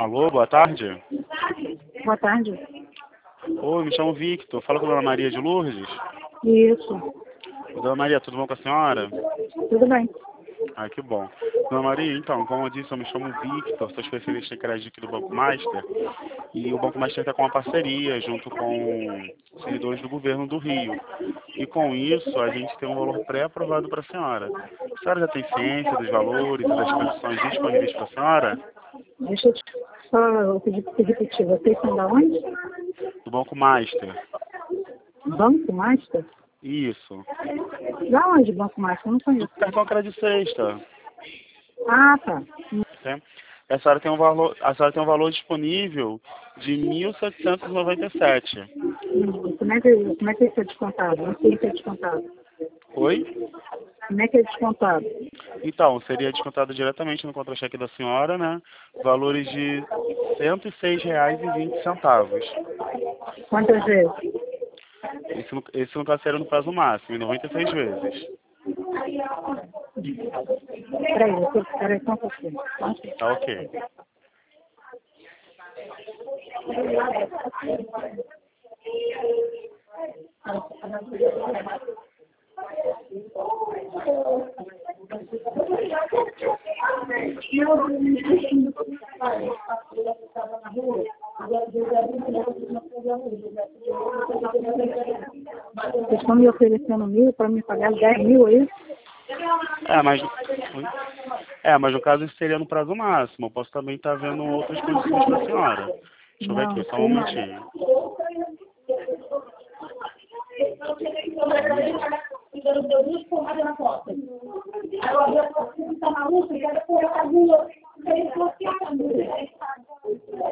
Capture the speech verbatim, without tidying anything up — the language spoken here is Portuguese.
Alô, boa tarde. Boa tarde. Oi, me chamo Victor. Fala com a Dona Maria de Lourdes. Isso. Dona Maria, tudo bom com a senhora? Tudo bem. Ah, que bom. Dona Maria, então, como eu disse, eu me chamo Victor, sou especialista em crédito aqui do Banco Master. E o Banco Master está com uma parceria junto com servidores do governo do Rio. E com isso, a gente tem um valor pré-aprovado para a senhora. A senhora já tem ciência dos valores e das condições disponíveis para a senhora? Deixa eu te só pedir para repetir. Vocês são da onde? Do Banco Master. Banco Master? Isso. Da onde, Banco Master? Eu não Do conheço. cartão crédito sexta. Ah, tá. Né? A senhora tem um valor, a senhora tem um valor disponível de mil setecentos e noventa e sete. Hum, Como é que, como é que isso é descontado? Não sei se é descontado. Oi? Como é que é descontado? Então, seria descontado diretamente no contra-cheque da senhora, né? Valores de cento e seis reais e vinte centavos. Quantas vezes? Esse, no- esse no caso seria no prazo máximo, em noventa e seis vezes. Peraí, eu tô, peraí só um pouquinho. Tá ok. Vocês estão me oferecendo mil para me pagar dez mil, é isso? É, mas, é, mas no caso isso seria no prazo máximo. Eu posso também estar vendo outras condições para a senhora. Deixa eu ver Não, aqui, só um sei não. momentinho. Deu duas porradas na porta. Agora, eu tá maluco, já depois a rua, ele falou que a mulher.